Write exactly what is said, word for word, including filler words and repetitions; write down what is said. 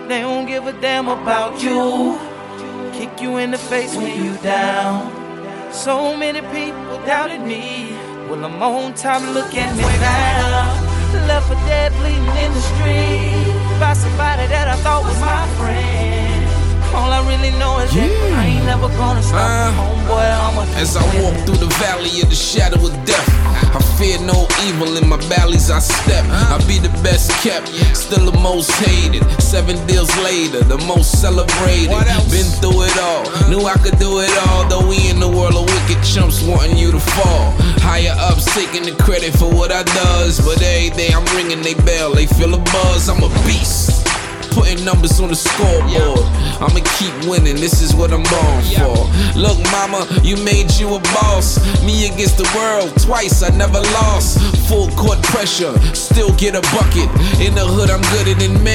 They don't give a damn about you. Kick you in the face when you down. So many people doubted me. Well, I'm on top, look at me now. Left for dead, bleeding in the street by somebody that I thought was my friend. All I really know is that yeah. I ain't never gonna stop, uh, homeboy, I'm a As I walk through the valley of the shadow of death, I fear no evil, in my valleys I step. I be the best kept, still the most hated. Seven deals later, the most celebrated. Been through it all, knew I could do it all. Though we in the world of wicked chumps wanting you to fall. Higher ups taking the credit for what I does, but every day I'm ringing they bell, they feel a buzz. I'm a beast, putting numbers on the scoreboard. I'ma keep winning, this is what I'm born for. Look mama, you made you a boss. Me against the world, twice I never lost. Full court pressure, still get a bucket. In the hood I'm gooder than men.